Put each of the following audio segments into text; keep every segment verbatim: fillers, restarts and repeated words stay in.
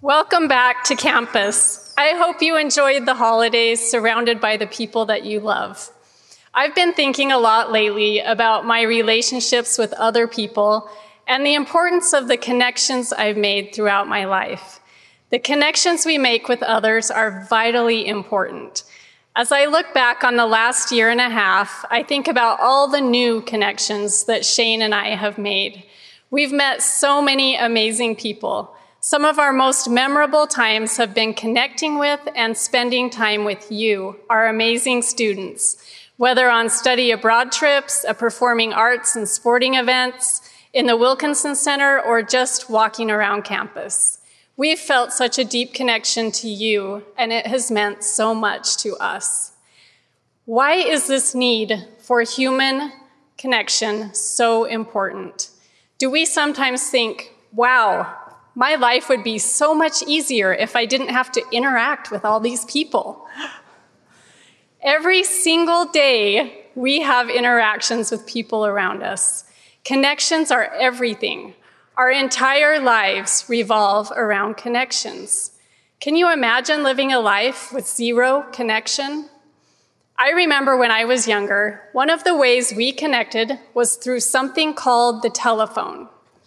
Welcome back to campus. I hope you enjoyed the holidays surrounded by the people that you love. I've been thinking a lot lately about my relationships with other people and the importance of the connections I've made throughout my life. The connections we make with others are vitally important. As I look back on the last year and a half, I think about all the new connections that Shane and I have made. We've met so many amazing people. Some of our most memorable times have been connecting with and spending time with you, our amazing students, whether on study abroad trips, a performing arts and sporting events, in the Wilkinson Center, or just walking around campus. We've felt such a deep connection to you, and it has meant so much to us. Why is this need for human connection so important? Do we sometimes think, wow, my life would be so much easier if I didn't have to interact with all these people? Every single day, we have interactions with people around us. Connections are everything. Our entire lives revolve around connections. Can you imagine living a life with zero connection? I remember when I was younger, one of the ways we connected was through something called the telephone.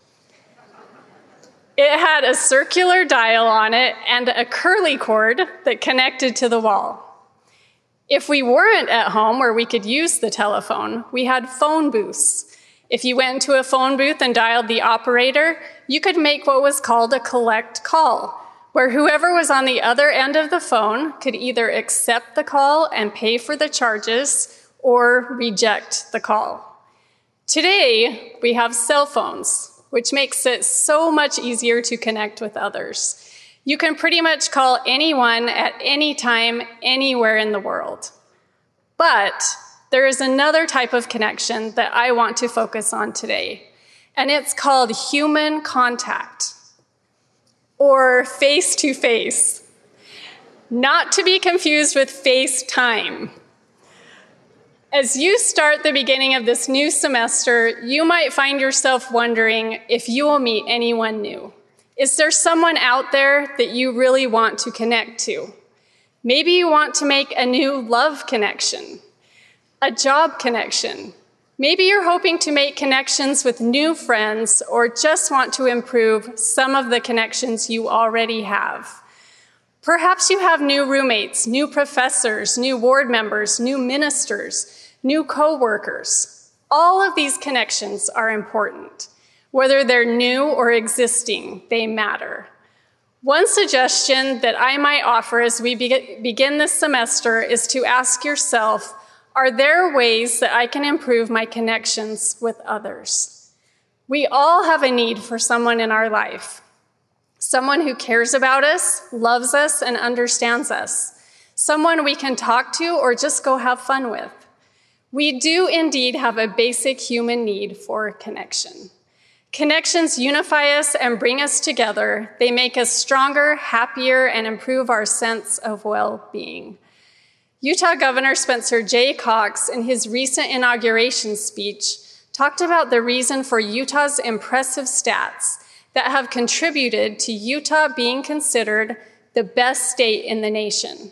It had a circular dial on it and a curly cord that connected to the wall. If we weren't at home where we could use the telephone, we had phone booths. If you went into a phone booth and dialed the operator, you could make what was called a collect call, where whoever was on the other end of the phone could either accept the call and pay for the charges or reject the call. Today, we have cell phones, which makes it so much easier to connect with others. You can pretty much call anyone at any time, anywhere in the world. But there is another type of connection that I want to focus on today, and it's called human contact, or face-to-face, not to be confused with FaceTime. As you start the beginning of this new semester, you might find yourself wondering if you will meet anyone new. Is there someone out there that you really want to connect to? Maybe you want to make a new love connection, a job connection. Maybe you're hoping to make connections with new friends or just want to improve some of the connections you already have. Perhaps you have new roommates, new professors, new ward members, new ministers, new co-workers. All of these connections are important. Whether they're new or existing, they matter. One suggestion that I might offer as we be- begin this semester is to ask yourself, are there ways that I can improve my connections with others? We all have a need for someone in our life. Someone who cares about us, loves us, and understands us. Someone we can talk to or just go have fun with. We do indeed have a basic human need for connection. Connections unify us and bring us together. They make us stronger, happier, and improve our sense of well-being. Utah Governor Spencer J. Cox, in his recent inauguration speech, talked about the reason for Utah's impressive stats that have contributed to Utah being considered the best state in the nation.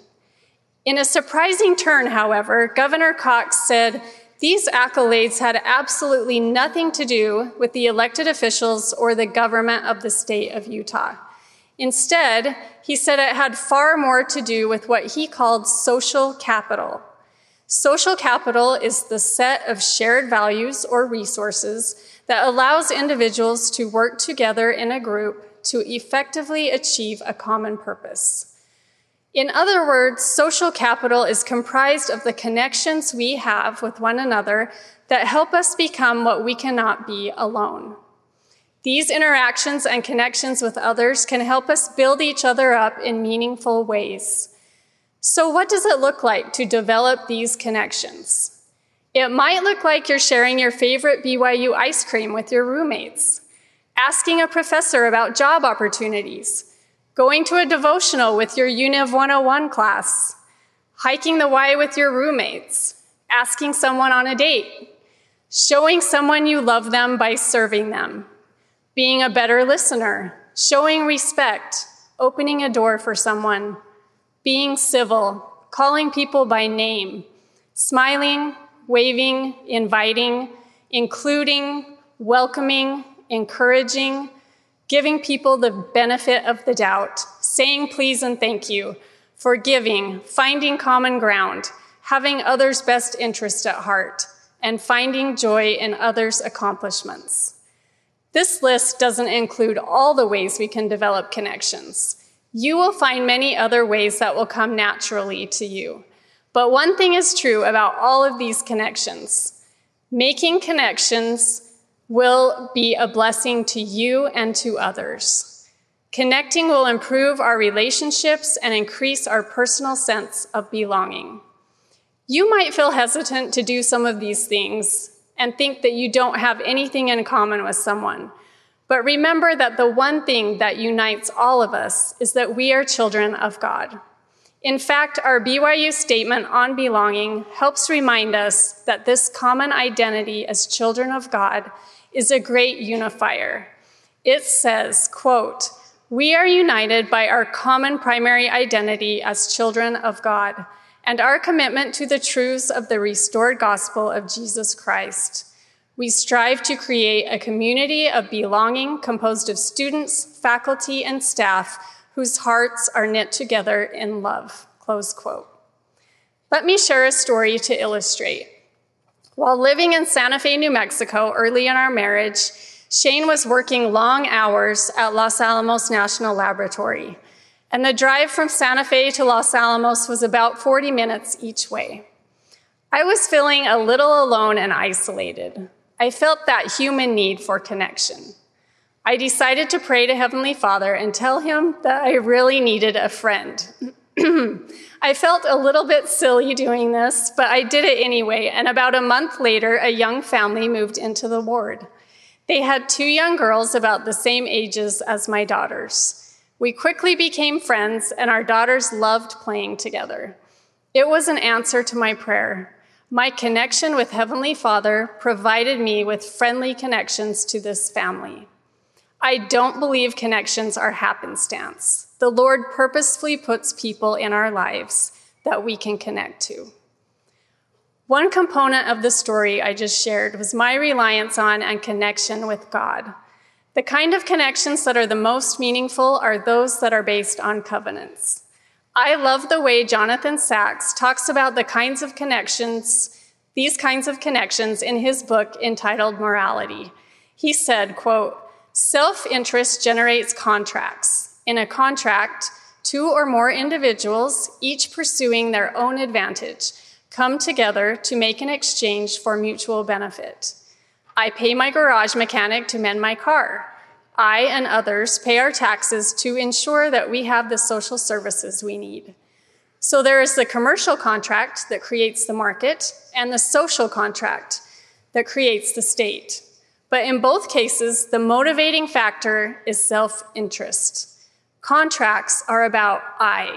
In a surprising turn, however, Governor Cox said these accolades had absolutely nothing to do with the elected officials or the government of the state of Utah. Instead, he said it had far more to do with what he called social capital. Social capital is the set of shared values or resources that allows individuals to work together in a group to effectively achieve a common purpose. In other words, social capital is comprised of the connections we have with one another that help us become what we cannot be alone. These interactions and connections with others can help us build each other up in meaningful ways. So what does it look like to develop these connections? It might look like you're sharing your favorite B Y U ice cream with your roommates, asking a professor about job opportunities, going to a devotional with your Univ one oh one class, hiking the Y with your roommates, asking someone on a date, showing someone you love them by serving them, being a better listener, showing respect, opening a door for someone, being civil, calling people by name, smiling, waving, inviting, including, welcoming, encouraging, giving people the benefit of the doubt, saying please and thank you, forgiving, finding common ground, having others' best interest at heart, and finding joy in others' accomplishments. This list doesn't include all the ways we can develop connections. You will find many other ways that will come naturally to you. But one thing is true about all of these connections. Making connections will be a blessing to you and to others. Connecting will improve our relationships and increase our personal sense of belonging. You might feel hesitant to do some of these things and think that you don't have anything in common with someone. But remember that the one thing that unites all of us is that we are children of God. In fact, our B Y U statement on belonging helps remind us that this common identity as children of God is a great unifier. It says, quote, "We are united by our common primary identity as children of God and our commitment to the truths of the restored gospel of Jesus Christ. We strive to create a community of belonging composed of students, faculty, and staff whose hearts are knit together in love," close quote. Let me share a story to illustrate. While living in Santa Fe, New Mexico, early in our marriage, Shane was working long hours at Los Alamos National Laboratory, and the drive from Santa Fe to Los Alamos was about forty minutes each way. I was feeling a little alone and isolated. I felt that human need for connection. I decided to pray to Heavenly Father and tell him that I really needed a friend. I felt a little bit silly doing this, but I did it anyway, and about a month later, a young family moved into the ward. They had two young girls about the same ages as my daughters. We quickly became friends, and our daughters loved playing together. It was an answer to my prayer. My connection with Heavenly Father provided me with friendly connections to this family. I don't believe connections are happenstance. The Lord purposefully puts people in our lives that we can connect to. One component of the story I just shared was my reliance on and connection with God. The kind of connections that are the most meaningful are those that are based on covenants. I love the way Jonathan Sacks talks about the kinds of connections, these kinds of connections in his book entitled Morality. He said, quote, "Self-interest generates contracts. In a contract, two or more individuals, each pursuing their own advantage, come together to make an exchange for mutual benefit. I pay my garage mechanic to mend my car. I and others pay our taxes to ensure that we have the social services we need. So there is the commercial contract that creates the market and the social contract that creates the state. But in both cases, the motivating factor is self-interest. Contracts are about I.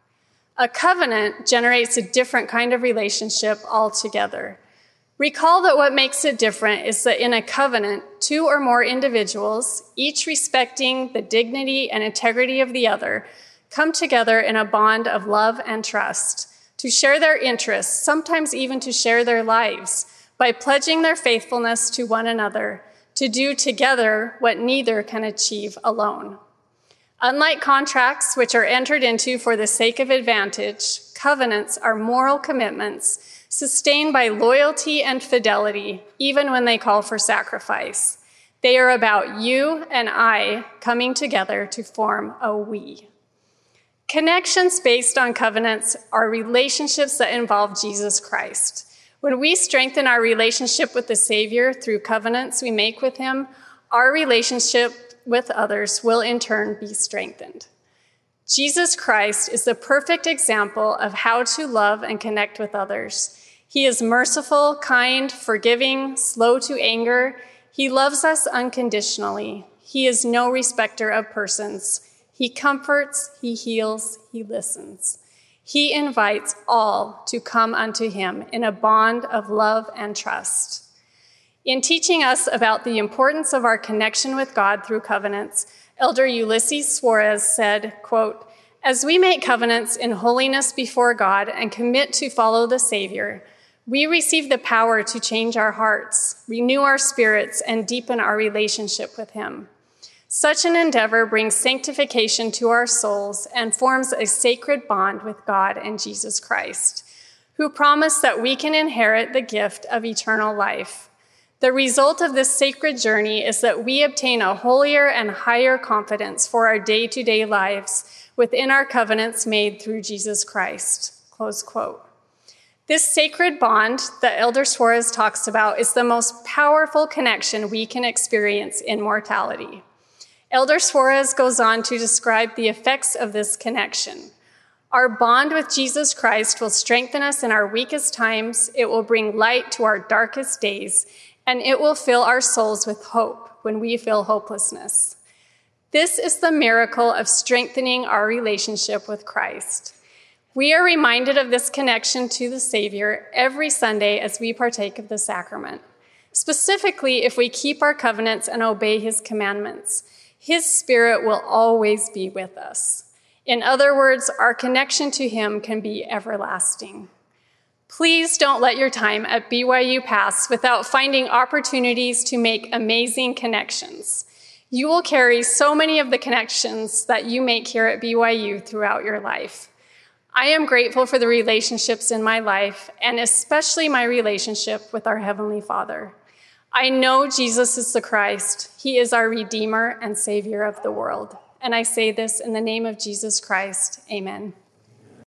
A covenant generates a different kind of relationship altogether. Recall that what makes it different is that in a covenant, two or more individuals, each respecting the dignity and integrity of the other, come together in a bond of love and trust to share their interests, sometimes even to share their lives, by pledging their faithfulness to one another, to do together what neither can achieve alone. Unlike contracts, which are entered into for the sake of advantage, covenants are moral commitments sustained by loyalty and fidelity, even when they call for sacrifice. They are about you and I coming together to form a we. Connections based on covenants are relationships that involve Jesus Christ. When we strengthen our relationship with the Savior through covenants we make with him, our relationship with others will in turn be strengthened. Jesus Christ is the perfect example of how to love and connect with others. He is merciful, kind, forgiving, slow to anger. He loves us unconditionally. He is no respecter of persons. He comforts, he heals, he listens. He invites all to come unto him in a bond of love and trust. In teaching us about the importance of our connection with God through covenants, Elder Ulysses Suarez said, quote, "As we make covenants in holiness before God and commit to follow the Savior, we receive the power to change our hearts, renew our spirits, and deepen our relationship with Him. Such an endeavor brings sanctification to our souls and forms a sacred bond with God and Jesus Christ, who promised that we can inherit the gift of eternal life. The result of this sacred journey is that we obtain a holier and higher confidence for our day-to-day lives within our covenants made through Jesus Christ." Close quote. This sacred bond that Elder Suarez talks about is the most powerful connection we can experience in mortality. Elder Suarez goes on to describe the effects of this connection. Our bond with Jesus Christ will strengthen us in our weakest times, it will bring light to our darkest days, and it will fill our souls with hope when we feel hopelessness. This is the miracle of strengthening our relationship with Christ. We are reminded of this connection to the Savior every Sunday as we partake of the sacrament. Specifically, if we keep our covenants and obey His commandments, His Spirit will always be with us. In other words, our connection to Him can be everlasting. Please don't let your time at B Y U pass without finding opportunities to make amazing connections. You will carry so many of the connections that you make here at B Y U throughout your life. I am grateful for the relationships in my life, and especially my relationship with our Heavenly Father. I know Jesus is the Christ. He is our Redeemer and Savior of the world. And I say this in the name of Jesus Christ. Amen.